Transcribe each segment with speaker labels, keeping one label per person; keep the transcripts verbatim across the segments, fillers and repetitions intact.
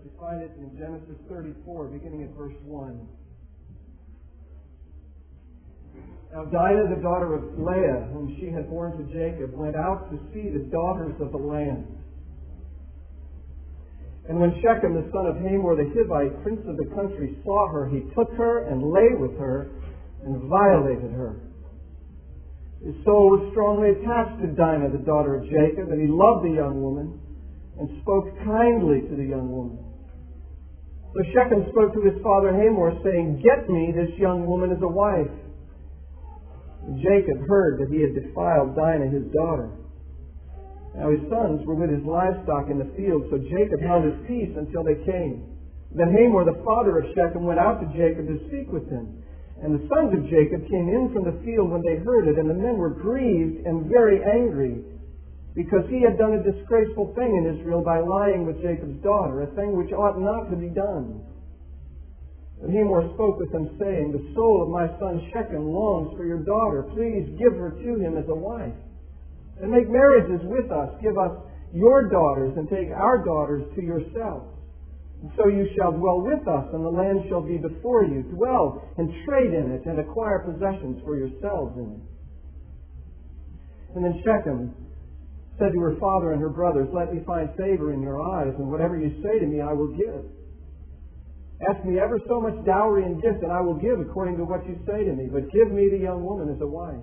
Speaker 1: We find it in Genesis thirty-four, beginning at verse one. Now Dinah, the daughter of Leah, whom she had borne to Jacob, went out to see the daughters of the land. And when Shechem, the son of Hamor the Hivite, prince of the country, saw her, he took her and lay with her and violated her. His soul was strongly attached to Dinah, the daughter of Jacob, and he loved the young woman and spoke kindly to the young woman. So Shechem spoke to his father Hamor, saying, "Get me this young woman as a wife." And Jacob heard that he had defiled Dinah, his daughter. Now his sons were with his livestock in the field, so Jacob held his peace until they came. Then Hamor, the father of Shechem, went out to Jacob to speak with him. And the sons of Jacob came in from the field when they heard it, and the men were grieved and very angry, because he had done a disgraceful thing in Israel by lying with Jacob's daughter, a thing which ought not to be done. And Hamor spoke with them, saying, "The soul of my son Shechem longs for your daughter. Please give her to him as a wife. And make marriages with us. Give us your daughters, and take our daughters to yourselves. And so you shall dwell with us, and the land shall be before you. Dwell and trade in it, and acquire possessions for yourselves in it." And then Shechem said to her father and her brothers, "Let me find favor in your eyes, and whatever you say to me I will give. Ask me ever so much dowry and gift, and I will give according to what you say to me. But give me the young woman as a wife."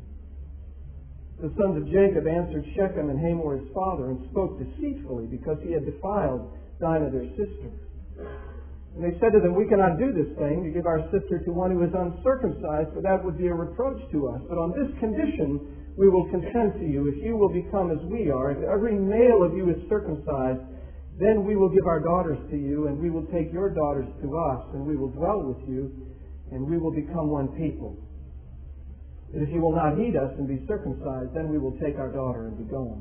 Speaker 1: The sons of Jacob answered Shechem and Hamor his father, and spoke deceitfully, because he had defiled Dinah their sister. And they said to them, "We cannot do this thing, to give our sister to one who is uncircumcised, for that would be a reproach to us. But on this condition we will consent to you, if you will become as we are. If every male of you is circumcised, then we will give our daughters to you, and we will take your daughters to us, and we will dwell with you, and we will become one people. But if you will not heed us and be circumcised, then we will take our daughter and be gone."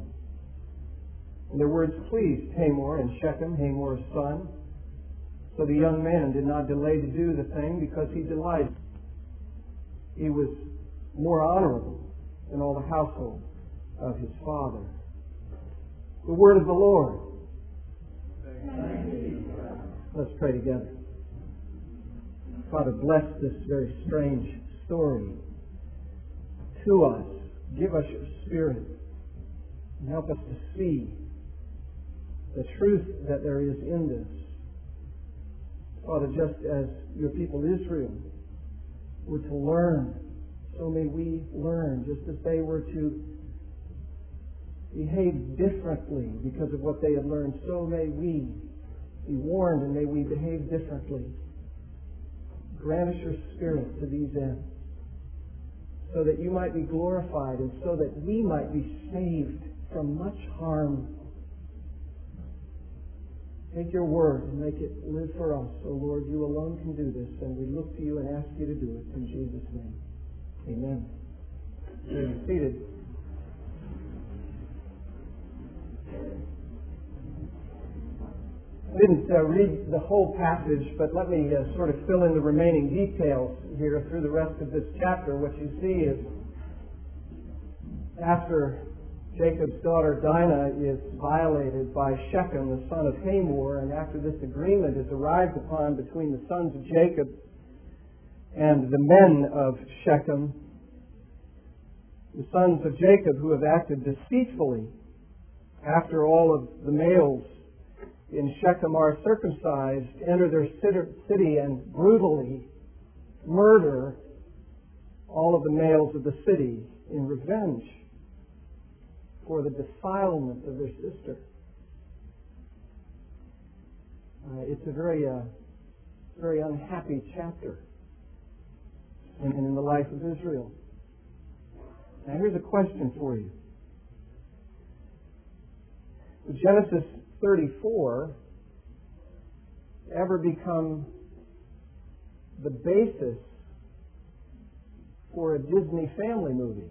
Speaker 1: And their words pleased Hamor and Shechem, Hamor's son. So the young man did not delay to do the thing, because he delighted. He was more honorable than all the household of his father. The word of the Lord. Let's pray together. Father, bless this very strange story to us. Give us your Spirit and help us to see the truth that there is in this. Father, just as your people Israel were to learn, so may we learn, just as they were to behave differently because of what they had learned, so may we be warned, and may we behave differently. Grant us your Spirit to these ends, so that you might be glorified, and so that we might be saved from much harm. Take your word and make it live for us. O Lord, you alone can do this, and we look to you and ask you to do it. In Jesus' name, amen. Be seated. I didn't uh, read the whole passage, but let me uh, sort of fill in the remaining details here through the rest of this chapter. What you see is, after Jacob's daughter Dinah is violated by Shechem, the son of Hamor, and after this agreement is arrived upon between the sons of Jacob and the men of Shechem, the sons of Jacob, who have acted deceitfully after all of the males in Shechem are circumcised, enter their city and brutally murder all of the males of the city in revenge for the defilement of their sister. Uh, it's a very, uh, very unhappy chapter in, in the life of Israel. Now here's a question for you. Did Genesis thirty-four ever become the basis for a Disney family movie?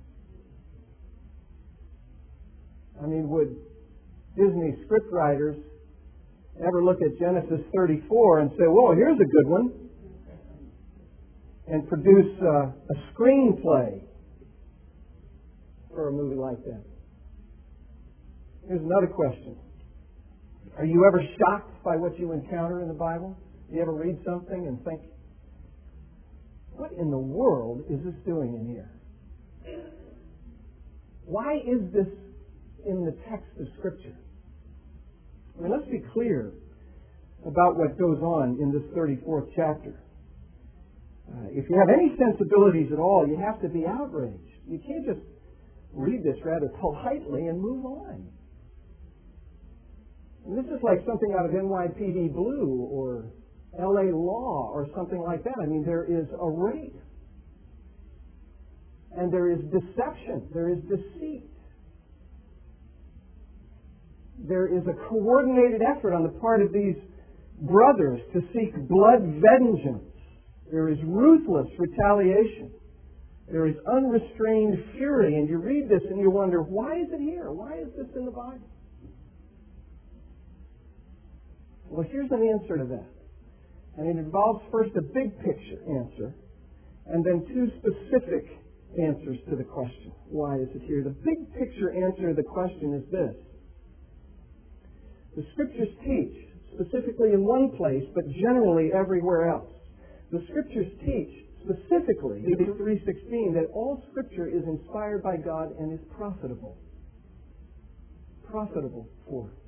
Speaker 1: I mean, would Disney scriptwriters ever look at Genesis thirty-four and say, "Whoa, here's a good one," and produce uh, a screenplay for a movie like that? Here's another question. Are Are you ever shocked by what you encounter in the Bible? You ever read something and think, what in the world is this doing in here? Why is this in the text of Scripture? I mean, let's be clear about what goes on in this thirty-fourth chapter. Uh, if you have any sensibilities at all, you have to be outraged. You can't just read this rather politely and move on. And this is like something out of N Y P D Blue or L A Law or something like that. I mean, there is a rape. And there is deception. There is deceit. There is a coordinated effort on the part of these brothers to seek blood vengeance. There is ruthless retaliation. There is unrestrained fury. And you read this and you wonder, why is it here? Why is this in the Bible? Well, here's an answer to that. And it involves first a big picture answer and then two specific answers to the question. Why is it here? The big picture answer to the question is this. The Scriptures teach, specifically in one place, but generally everywhere else. The Scriptures teach, specifically in three sixteen, that all Scripture is inspired by God and is profitable. Profitable for us.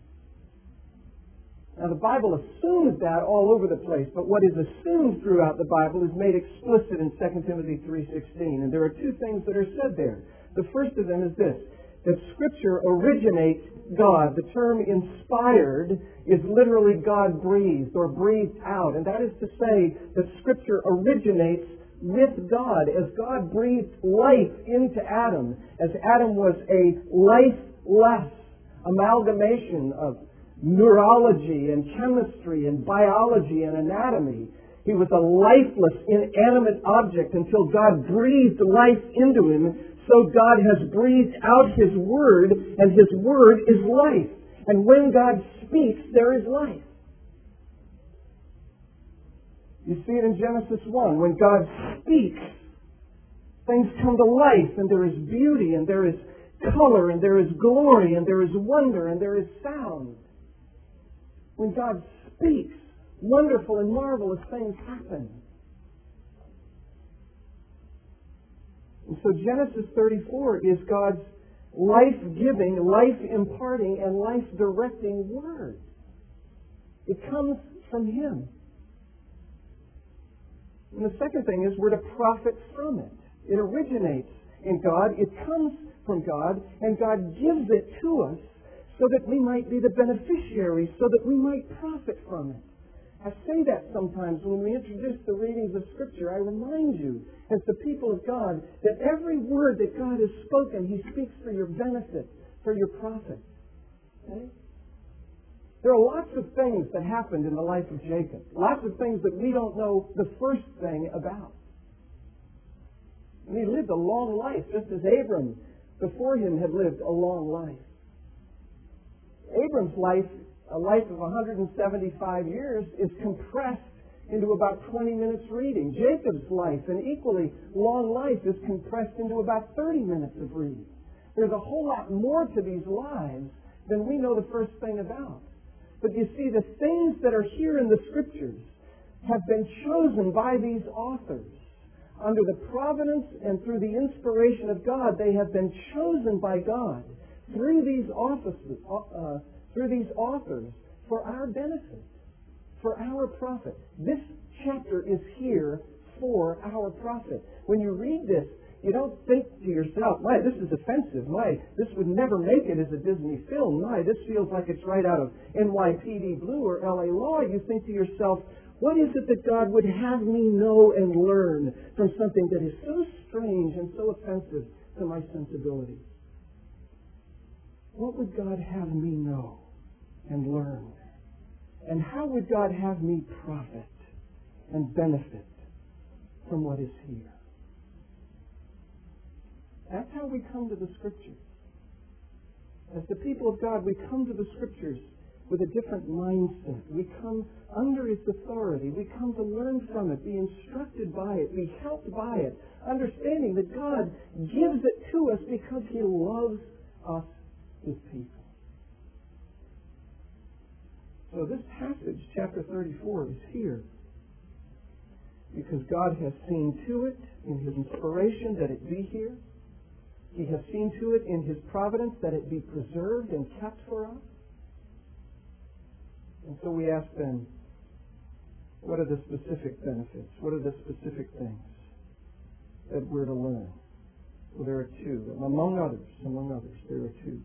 Speaker 1: Now, the Bible assumes that all over the place, but what is assumed throughout the Bible is made explicit in Second Timothy three sixteen. And there are two things that are said there. The first of them is this, that Scripture originates God. The term inspired is literally God-breathed or breathed out. And that is to say that Scripture originates with God. As God breathed life into Adam, as Adam was a lifeless amalgamation of neurology and chemistry and biology and anatomy. He was a lifeless, inanimate object until God breathed life into him. So God has breathed out His Word, and His Word is life. And when God speaks, there is life. You see it in Genesis one. When God speaks, things come to life, and there is beauty, and there is color, and there is glory, and there is wonder, and there is sound. When God speaks, wonderful and marvelous things happen. And so Genesis thirty-four is God's life-giving, life-imparting, and life-directing Word. It comes from Him. And the second thing is we're to profit from it. It originates in God, it comes from God, and God gives it to us so that we might be the beneficiaries, so that we might profit from it. I say that sometimes when we introduce the readings of Scripture. I remind you, as the people of God, that every word that God has spoken, He speaks for your benefit, for your profit. Okay? There are lots of things that happened in the life of Jacob. Lots of things that we don't know the first thing about. And he lived a long life, just as Abram before him had lived a long life. Abram's life, a life of one hundred seventy-five years, is compressed into about twenty minutes reading. Jacob's life, an equally long life, is compressed into about thirty minutes of reading. There's a whole lot more to these lives than we know the first thing about. But you see, the things that are here in the Scriptures have been chosen by these authors. Under the providence and through the inspiration of God, they have been chosen by God through these offices, uh, through these authors for our benefit, for our profit. This chapter is here for our profit. When you read this, you don't think to yourself, my, this is offensive. My, this would never make it as a Disney film. My, this feels like it's right out of N Y P D Blue or L A Law. You think to yourself, what is it that God would have me know and learn from something that is so strange and so offensive to my sensibilities? What would God have me know and learn? And how would God have me profit and benefit from what is here? That's how we come to the Scriptures. As the people of God, we come to the Scriptures with a different mindset. We come under its authority. We come to learn from it, be instructed by it, be helped by it, understanding that God gives it to us because He loves us, His people. So this passage, chapter thirty-four, is here because God has seen to it in His inspiration that it be here. He has seen to it in His providence that it be preserved and kept for us. And so we ask then, what are the specific benefits? What are the specific things that we're to learn? Well, there are two. Among others, among others, there are two.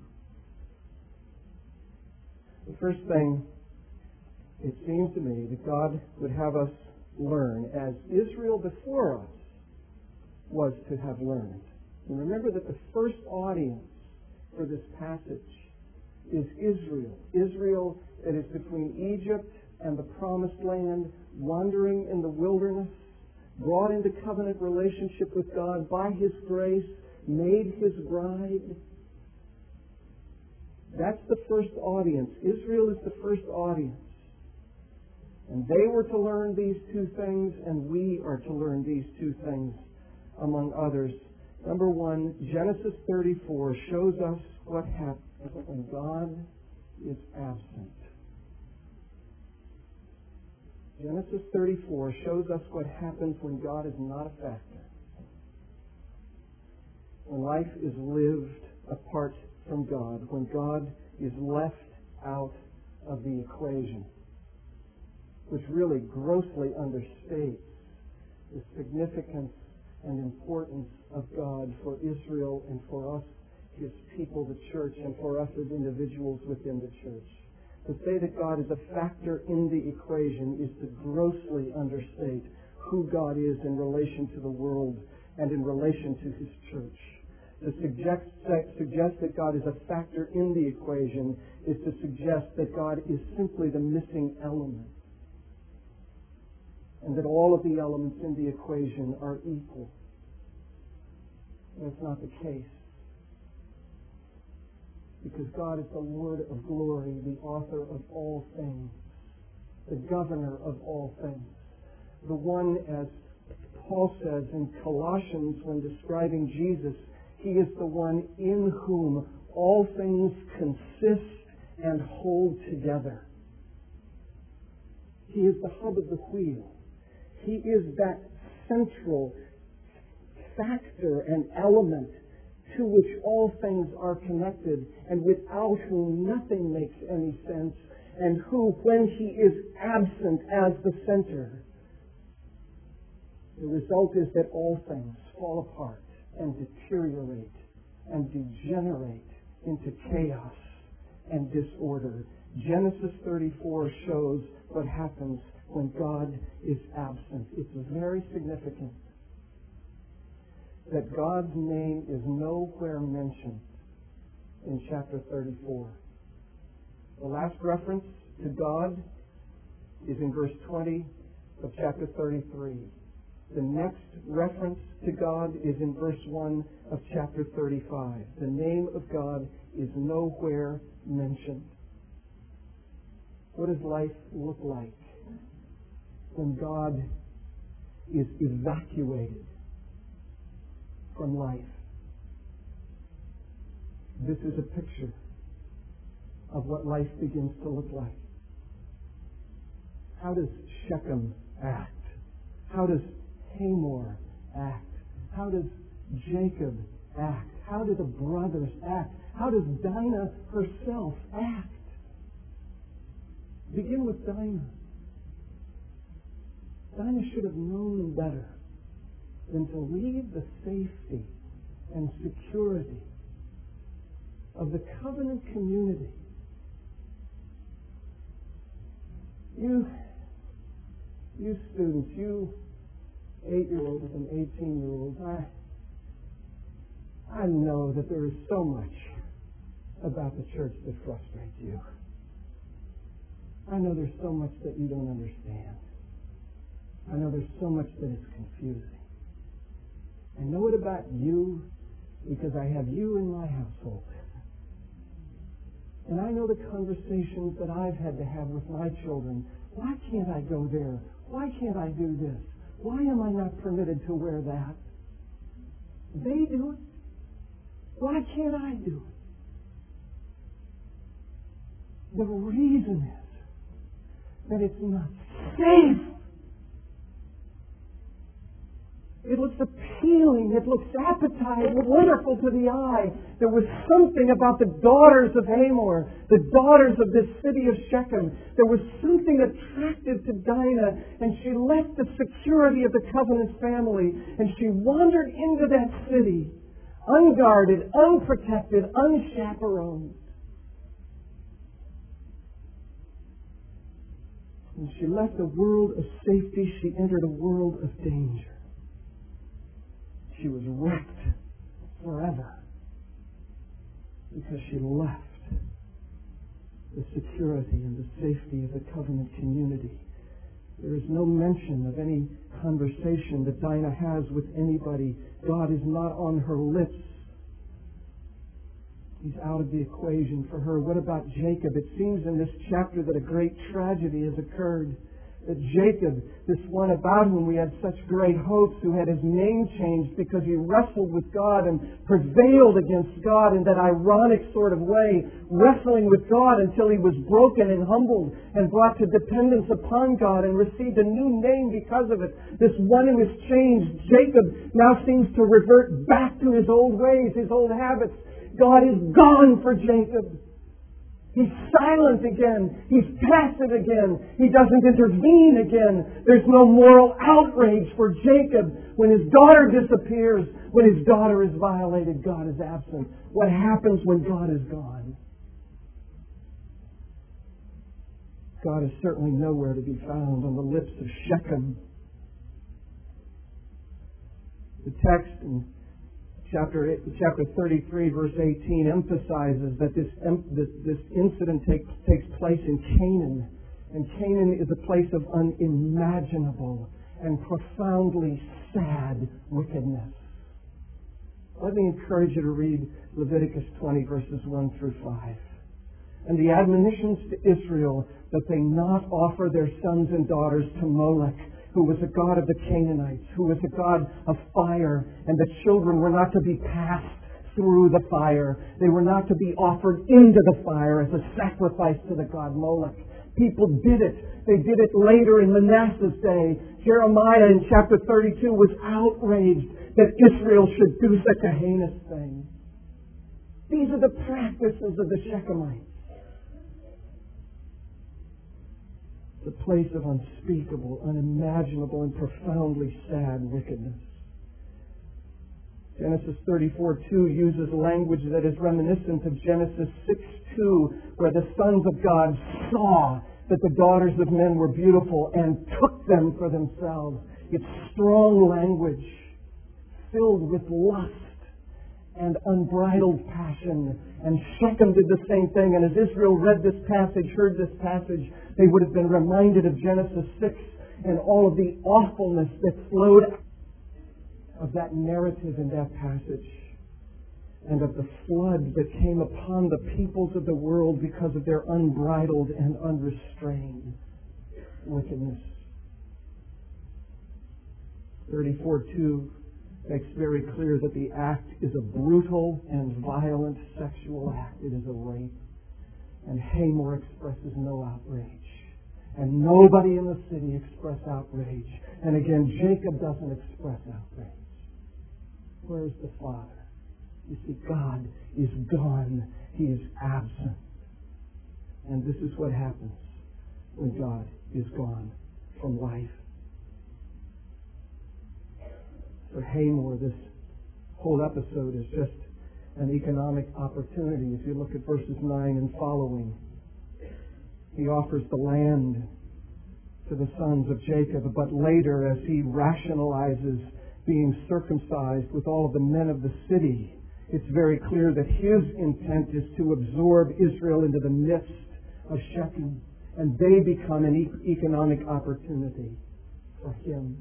Speaker 1: The first thing, it seems to me, that God would have us learn, as Israel before us was to have learned. And remember that the first audience for this passage is Israel. Israel that is between Egypt and the Promised Land, wandering in the wilderness, brought into covenant relationship with God by His grace, made His bride. That's the first audience. Israel is the first audience. And they were to learn these two things, and we are to learn these two things, among others. Number one, Genesis thirty-four shows us what happens when God is absent. Genesis thirty-four shows us what happens when God is not a factor. When life is lived apart from God, when God is left out of the equation, which really grossly understates the significance and importance of God for Israel and for us, His people, the church, and for us as individuals within the church. To say that God is a factor in the equation is to grossly understate who God is in relation to the world and in relation to His church. To suggest, suggest that God is a factor in the equation is to suggest that God is simply the missing element, and that all of the elements in the equation are equal. That's not the case. Because God is the Lord of glory, the author of all things, the governor of all things, the one, as Paul says in Colossians when describing Jesus, He is the one in whom all things consist and hold together. He is the hub of the wheel. He is that central factor and element to which all things are connected, and without whom nothing makes any sense, and who, when He is absent as the center, the result is that all things fall apart and deteriorate and degenerate into chaos and disorder. Genesis thirty-four shows what happens when God is absent. It's very significant that God's name is nowhere mentioned in chapter thirty-four. The last reference to God is in verse twenty of chapter thirty-three. The next reference to God is in verse one of chapter thirty-five. The name of God is nowhere mentioned. What does life look like when God is evacuated from life? This is a picture of what life begins to look like. How does Shechem act? How does Hamor act? How does Jacob act? How do the brothers act? How does Dinah herself act? Begin with Dinah. Dinah should have known better than to leave the safety and security of the covenant community. You, you students, you eight-year-olds and eighteen-year-olds, I, I know that there is so much about the church that frustrates you. I know there's so much that you don't understand. I know there's so much that is confusing. I know it about you because I have you in my household. And I know the conversations that I've had to have with my children. Why can't I go there? Why can't I do this? Why am I not permitted to wear that? They do it. Why can't I do it? The reason is that it's not safe. It looks appealing. It looks appetizing, wonderful to the eye. There was something about the daughters of Hamor, the daughters of this city of Shechem. There was something attractive to Dinah, and she left the security of the covenant family, and she wandered into that city, unguarded, unprotected, unchaperoned. When she left a world of safety, she entered a world of danger. She was wrecked forever because she left the security and the safety of the covenant community. There is no mention of any conversation that Dinah has with anybody. God is not on her lips. He's out of the equation for her. What about Jacob? It seems in this chapter that a great tragedy has occurred. That Jacob, this one about whom we had such great hopes, who had his name changed because he wrestled with God and prevailed against God in that ironic sort of way, wrestling with God until he was broken and humbled and brought to dependence upon God and received a new name because of it. This one who is changed, Jacob, now seems to revert back to his old ways, his old habits. God is gone for Jacob. He's silent again. He's passive again. He doesn't intervene again. There's no moral outrage for Jacob. When his daughter disappears, when his daughter is violated, God is absent. What happens when God is gone? God is certainly nowhere to be found on the lips of Shechem. The text in Chapter, chapter thirty-three, verse eighteen, emphasizes that this, this, this incident take, takes place in Canaan. And Canaan is a place of unimaginable and profoundly sad wickedness. Let me encourage you to read Leviticus twenty, verses one through five. And the admonitions to Israel that they not offer their sons and daughters to Molech, who was a god of the Canaanites, who was a god of fire, and the children were not to be passed through the fire. They were not to be offered into the fire as a sacrifice to the god Molech. People did it. They did it later in Manasseh's day. Jeremiah in chapter thirty-two was outraged that Israel should do such a heinous thing. These are the practices of the Shechemites. The place of unspeakable, unimaginable, and profoundly sad wickedness. Genesis thirty-four two uses language that is reminiscent of Genesis six two, where the sons of God saw that the daughters of men were beautiful and took them for themselves. It's strong language, filled with lust and unbridled passion. And Shechem did the same thing. And as Israel read this passage, heard this passage, they would have been reminded of Genesis six and all of the awfulness that flowed of that narrative in that passage, and of the flood that came upon the peoples of the world because of their unbridled and unrestrained wickedness. thirty-four two makes very clear that the act is a brutal and violent sexual act. It is a rape. And Hamor expresses no outrage. And nobody in the city expressed outrage. And again, Jacob doesn't express outrage. Where's the Father? You see, God is gone. He is absent. And this is what happens when God is gone from life. For Hamor, this whole episode is just an economic opportunity. If you look at verses nine and following, he offers the land to the sons of Jacob, but later, as he rationalizes being circumcised with all of the men of the city, it's very clear that his intent is to absorb Israel into the midst of Shechem, and they become an e- economic opportunity for him.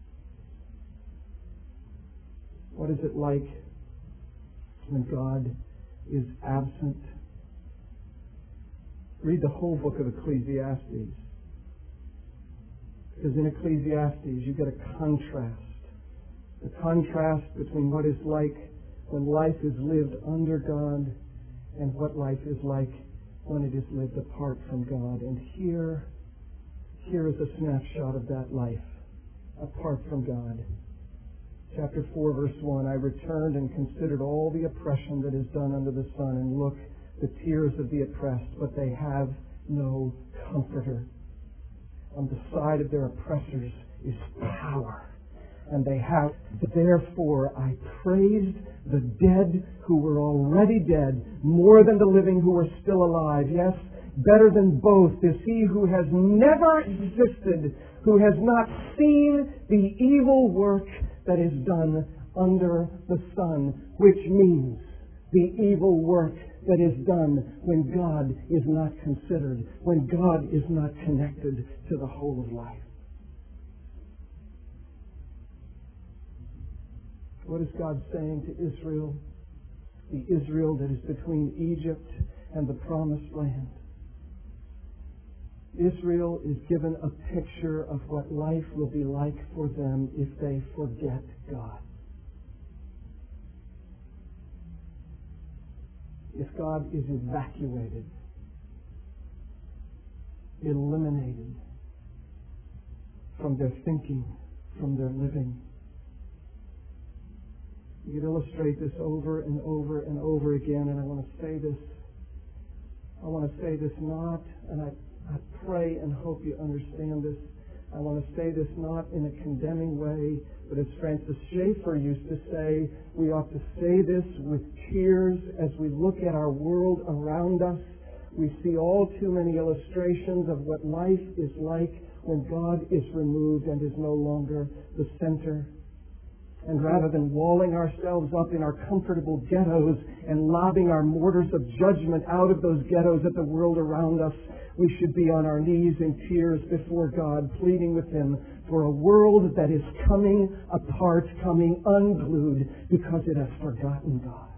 Speaker 1: What is it like when God is absent? Read the whole book of Ecclesiastes. Because in Ecclesiastes you get a contrast. The contrast between what is like when life is lived under God and what life is like when it is lived apart from God. And here Here is a snapshot of that life apart from God. Chapter four, verse one, I returned and considered all the oppression that is done under the sun, and look, the tears of the oppressed, but they have no comforter. On the side of their oppressors is power, and they have. Therefore I praised the dead who were already dead more than the living who were still alive. Yes, better than both is he who has never existed, who has not seen the evil work that is done under the sun, which means the evil work that is done when God is not considered, when God is not connected to the whole of life. What is God saying to Israel? The Israel that is between Egypt and the Promised Land. Israel is given a picture of what life will be like for them if they forget God. If God is evacuated, eliminated from their thinking, from their living. You could illustrate this over and over and over again, and I want to say this. I want to say this not, and I, I pray and hope you understand this. I want to say this not in a condemning way, but as Francis Schaeffer used to say, we ought to say this with tears as we look at our world around us. We see all too many illustrations of what life is like when God is removed and is no longer the center. And rather than walling ourselves up in our comfortable ghettos and lobbing our mortars of judgment out of those ghettos at the world around us, we should be on our knees in tears before God, pleading with Him for a world that is coming apart, coming unglued, because it has forgotten God.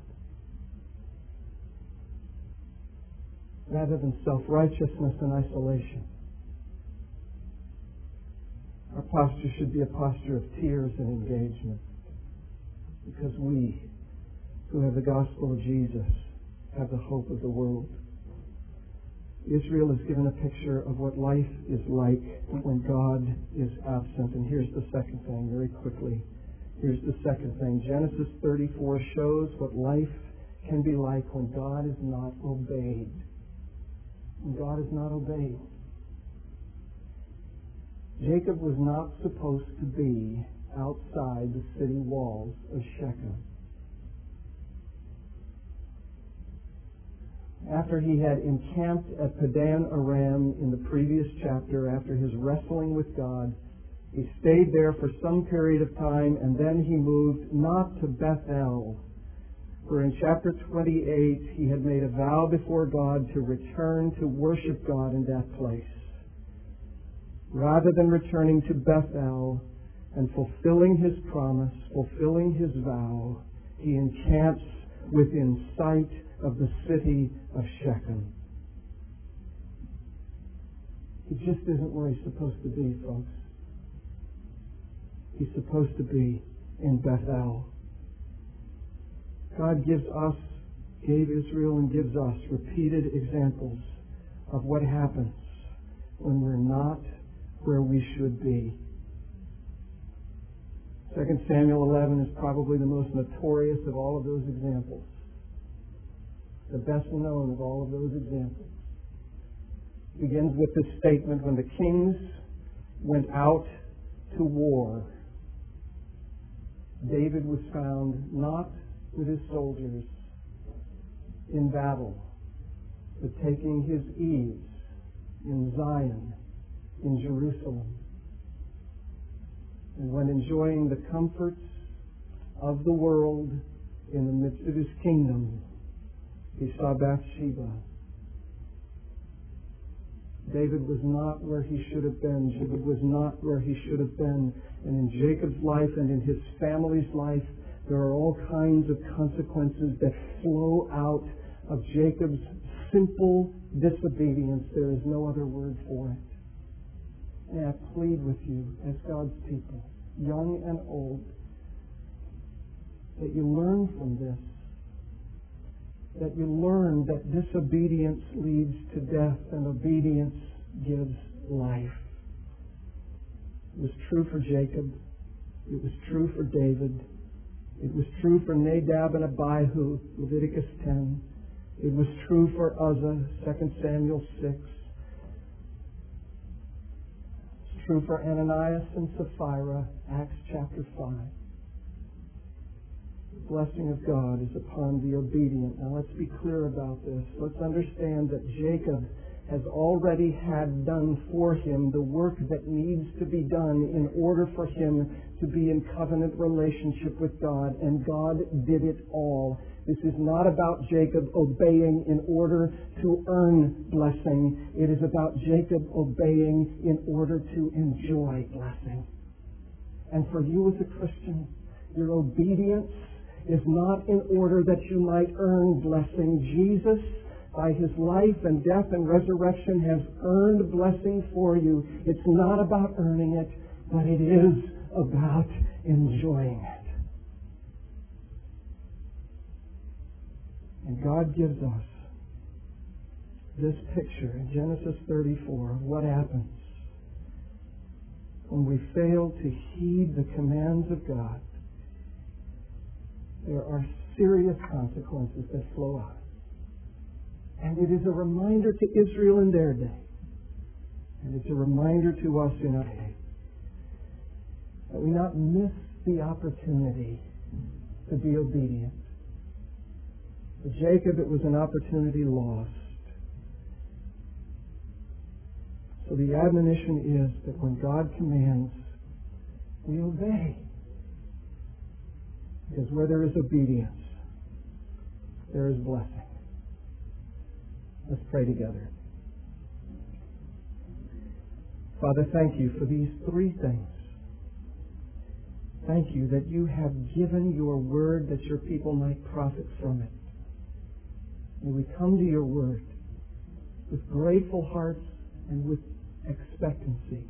Speaker 1: Rather than self-righteousness and isolation, our posture should be a posture of tears and engagement. Because we, who have the gospel of Jesus, have the hope of the world. Israel is given a picture of what life is like when God is absent. And here's the second thing, very quickly. Here's the second thing. Genesis thirty-four shows what life can be like when God is not obeyed. When God is not obeyed. Jacob was not supposed to be outside the city walls of Shechem. After he had encamped at Padan Aram in the previous chapter, after his wrestling with God, he stayed there for some period of time, and then he moved not to Bethel, for in chapter twenty-eight he had made a vow before God to return to worship God in that place. Rather than returning to Bethel and fulfilling his promise, fulfilling his vow, he encamps within sight of the city of Shechem. He just isn't where he's supposed to be, folks. He's supposed to be in Bethel. God gives us, gave Israel and gives us repeated examples of what happens when we're not where we should be. Second Samuel eleven is probably the most notorious of all of those examples. The best known of all of those examples. It begins with this statement: when the kings went out to war, David was found not with his soldiers in battle, but taking his ease in Zion, in Jerusalem. And when enjoying the comforts of the world in the midst of his kingdom, he saw Bathsheba. David was not where he should have been. David was not where he should have been. And in Jacob's life and in his family's life, there are all kinds of consequences that flow out of Jacob's simple disobedience. There is no other word for it. May I plead with you as God's people, young and old, that you learn from this. That you learn that disobedience leads to death and obedience gives life. It was true for Jacob. It was true for David. It was true for Nadab and Abihu, Leviticus ten. It was true for Uzzah, Second Samuel six. It's true for Ananias and Sapphira, Acts chapter five. The blessing of God is upon the obedient. Now let's be clear about this. Let's understand that Jacob has already had done for him the work that needs to be done in order for him to be in covenant relationship with God, and God did it all. This is not about Jacob obeying in order to earn blessing. It is about Jacob obeying in order to enjoy blessing. And for you as a Christian, your obedience is not in order that you might earn blessing. Jesus, by His life and death and resurrection, has earned blessing for you. It's not about earning it, but it is about enjoying it. And God gives us this picture in Genesis thirty-four of what happens when we fail to heed the commands of God. There are serious consequences that flow out. And it is a reminder to Israel in their day, and it's a reminder to us in our day, that we not miss the opportunity to be obedient. For Jacob, it was an opportunity lost. So the admonition is that when God commands, we obey. Because where there is obedience, there is blessing. Let's pray together. Father, thank you for these three things. Thank you that you have given your word that your people might profit from it. May we come to your word with grateful hearts and with expectancy.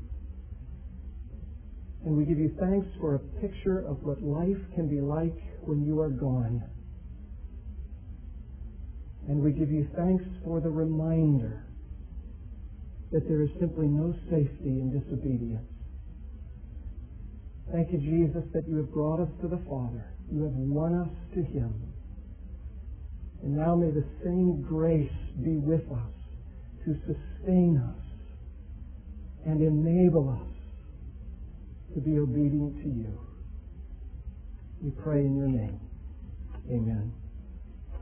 Speaker 1: And we give you thanks for a picture of what life can be like when you are gone. And we give you thanks for the reminder that there is simply no safety in disobedience. Thank you, Jesus, that you have brought us to the Father. You have won us to Him. And now may the same grace be with us to sustain us and enable us to be obedient to you. We pray in your name. Amen.